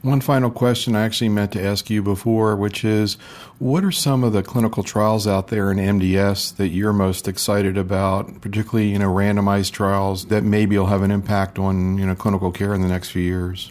One final question I actually meant to ask you before, which is, what are some of the clinical trials out there in MDS that you're most excited about, particularly, randomized trials that maybe will have an impact on, clinical care in the next few years?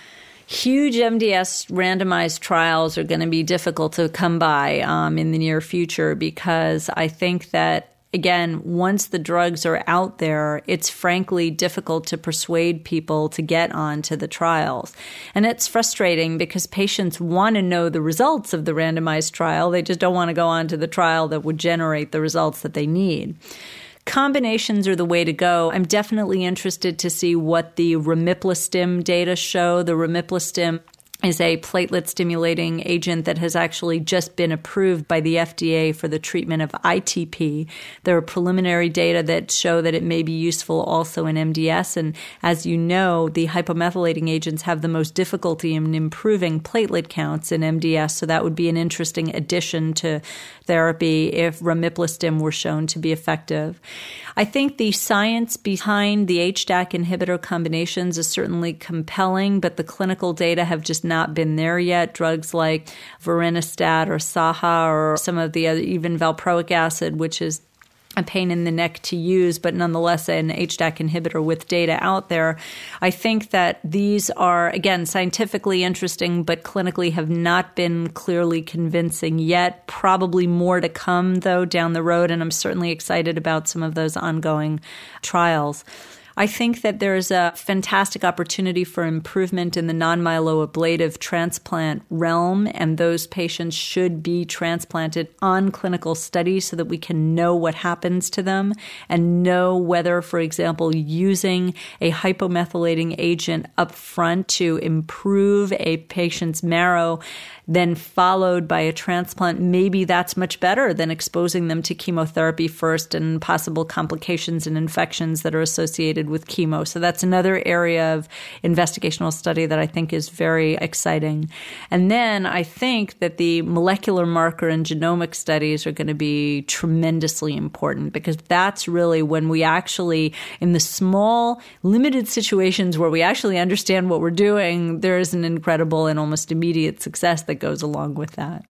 Huge MDS randomized trials are going to be difficult to come by in the near future because I think that, again, once the drugs are out there, it's frankly difficult to persuade people to get onto the trials. And it's frustrating because patients want to know the results of the randomized trial. They just don't want to go on to the trial that would generate the results that they need. Combinations are the way to go. I'm definitely interested to see what the Remiplastim data show. The Remiplastim is a platelet-stimulating agent that has actually just been approved by the FDA for the treatment of ITP. There are preliminary data that show that it may be useful also in MDS. And as you know, the hypomethylating agents have the most difficulty in improving platelet counts in MDS. So that would be an interesting addition to therapy if Remiplastim were shown to be effective. I think the science behind the HDAC inhibitor combinations is certainly compelling, but the clinical data have just not been there yet. Drugs like Vorinostat or Saha or some of the other, even valproic acid, which is a pain in the neck to use, but nonetheless an HDAC inhibitor with data out there. I think that these are, again, scientifically interesting, but clinically have not been clearly convincing yet. Probably more to come, though, down the road, and I'm certainly excited about some of those ongoing trials. I think that there's a fantastic opportunity for improvement in the non-myeloablative transplant realm, and those patients should be transplanted on clinical studies so that we can know what happens to them and know whether, for example, using a hypomethylating agent up front to improve a patient's marrow, then followed by a transplant, maybe that's much better than exposing them to chemotherapy first and possible complications and infections that are associated with chemo. So that's another area of investigational study that I think is very exciting. And then I think that the molecular marker and genomic studies are going to be tremendously important because that's really when we actually, in the small, limited situations where we actually understand what we're doing, there is an incredible and almost immediate success that goes along with that.